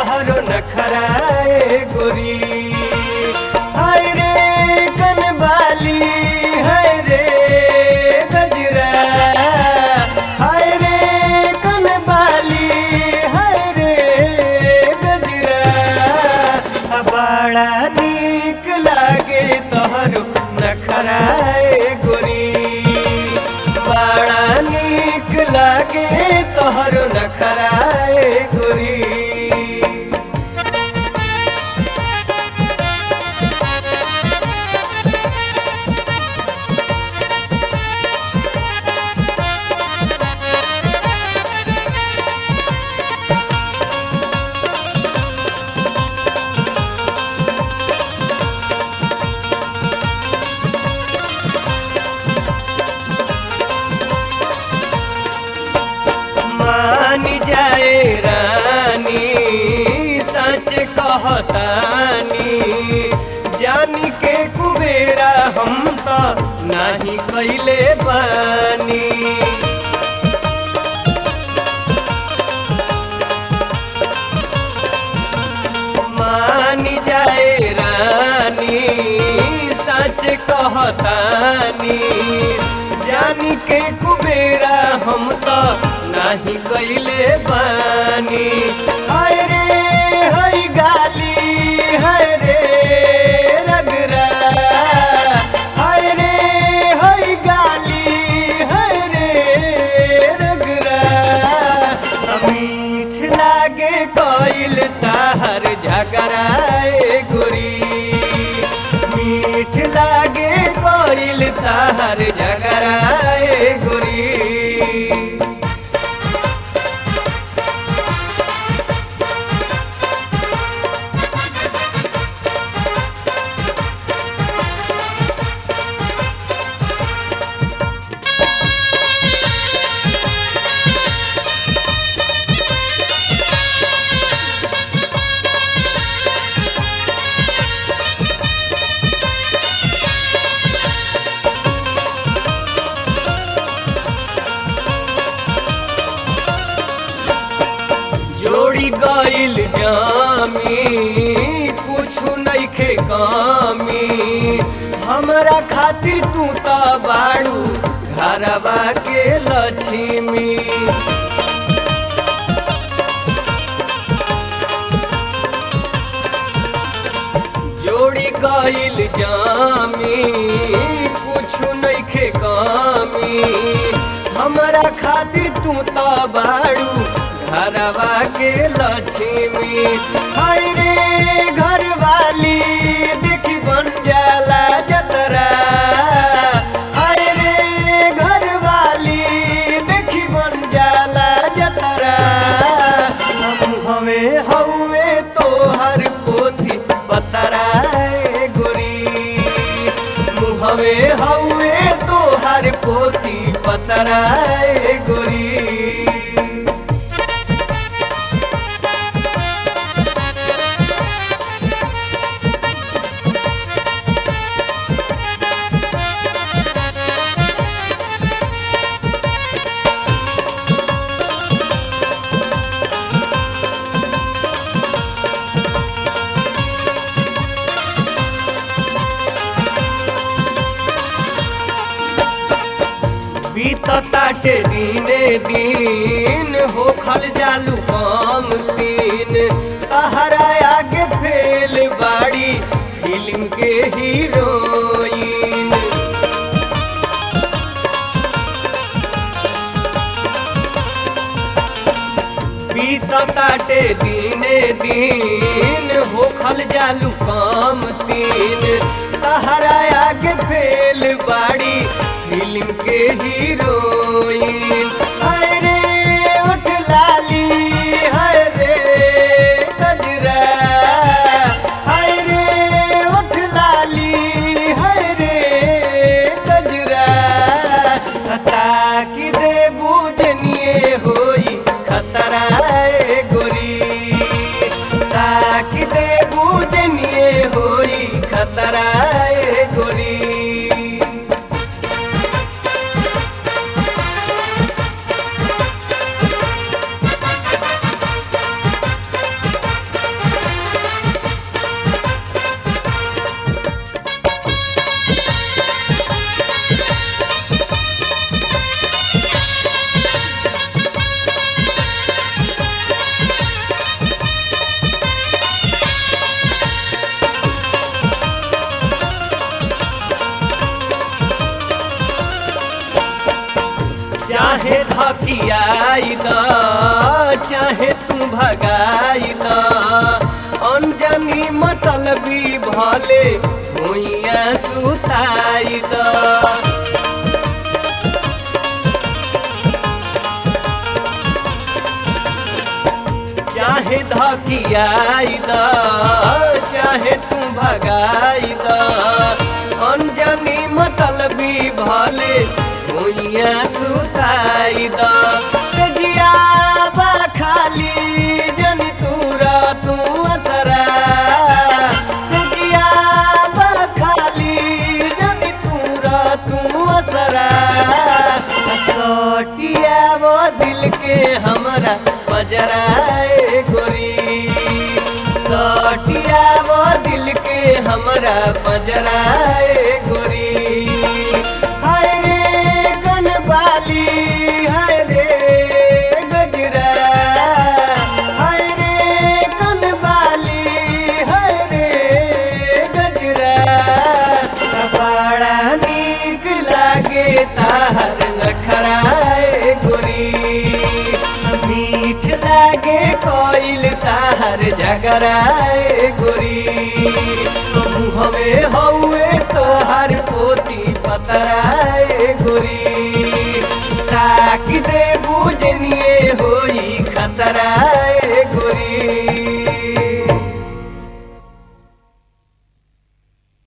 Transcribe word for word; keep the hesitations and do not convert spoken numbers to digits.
तोहरो नखराए गोरी। हाय रे कनबाली हाय रे गजरा, हाय रे कनबाली हाय रे गजरा। बड़ा नीक लागे तोहरो नखराए गोरी, बड़ा नीक लागे तोहरो नखराए गोरी। मानी जाए रानी सच कहतानी, जानी के कुबेरा हम तो नहीं कैले बानी। मानी जाए रानी सच कहतानी, जानी के कुबेरा हम तो नहीं कैले बानी। हाय रे हाय गाली हाय रे रगरा, हाय रे हाय गाली हाय रे रगरा। मीठ लागे कोइल ताहर झगराए गोरी, मीठ लागे कोइल ताहर झगराए गोरी। जोड़ी गइल जामी कुछु नइखे कामी, हमरा खातिर तू तो बाड़ू घरवा के लक्ष्मी। जोड़ी गइल जामी कुछु नइखे कामी, हमरा खातिर तू तो बाड़ू घरवा के लक्ष्मी। हाय रे घरवाली देखी बन जाला जतरा, हाय रे घरवाली देखी बन जाला जतरा। हम हमें हवे तोहर पोथी पतराए गोरी, मुहवे हवे तोहर पोथी पतराए गोरी। बीतताटे दीने दिन हो खल जालू काम सीन, तहरा आगे फेल बाड़ी फिल्म के हीरोइन। बीतताटे दीने दिन हो खल जालू काम सीन, तहरा आगे फेल बाड़ी फिल्म के हीरोइन। हाय रे उठ लाली हाय रे गजरा, हाय रे उठ लाली हाय रे गजरा। ताकि दे बुझनिए होई खतराए गोरी, ताकि दे बुझनिए होई खतराए गोरी। धकियाई द चाहे तू भगाई द अनजानी मतलबी भले भुइया सुताई द चाहे धकियाई द चाहे तू भगाई द अनजानी मतलबी भले भुइया सुताई द सजिया बा खाली जनी तूरा तू असरा सजिया बा खाली जनी तूरा तू असरा सटिया वो दिल के हमरा बजराए गोरी सटिया वो दिल के हमरा बजराए गोरी हाय रे कनबाली हाय रे गजरा हाय रे कनबाली हाय रे गजरा बड़ा नीक लागे ताहर नखराए गोरी मीठ लागे कोइल ताहर झगराए गोरी।